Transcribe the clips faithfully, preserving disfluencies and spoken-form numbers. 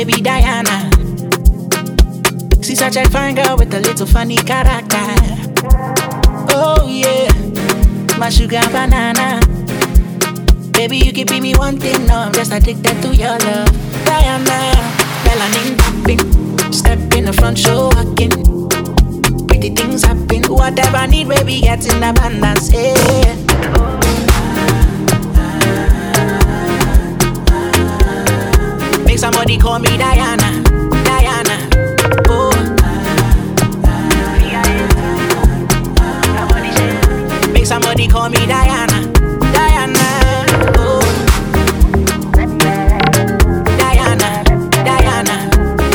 baby Diana. She's such a fine girl with a little funny character. Oh yeah, my sugar banana. Baby, you can be me one thing, no, I'm just addicted to your love. Diana, melanin popping, step in the front, show walking. Pretty things happen, whatever I need, baby, gets in abundance, yeah. Make somebody call me Diana, Diana, oh. Make somebody call me Diana, Diana, oh. Diana, Diana,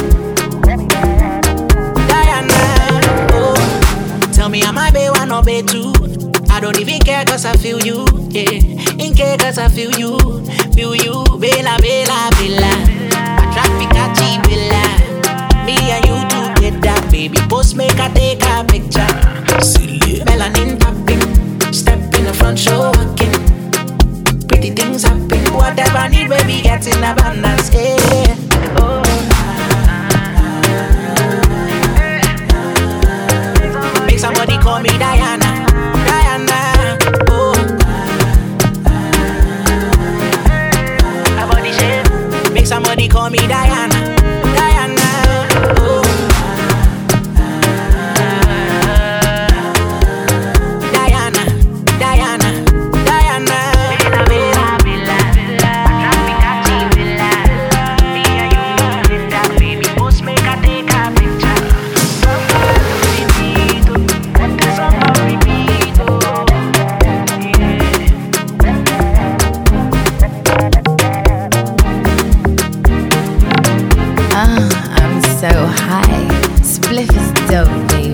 Diana, oh. Tell me am I be one or be two? I don't even care cause I feel you, yeah. In care cause I feel you, feel you, bella, bella, bella. Traffic bella. Me and you together, baby. Post make a take a picture. Silly. Melanin popping, step in the front, show walking. Pretty things happen, whatever I need, baby, get in abundance, yeah. Oh. Make somebody call me Diana, Diana, oh. Make somebody call me Diana, Diana, oh. Diana, Diana, Diana, bella, bella, bella. Me and you did that, baby. Post make a take a picture. Repeat, what is on my repeat, oh. Ah, I'm so high. Spliff is dope, baby.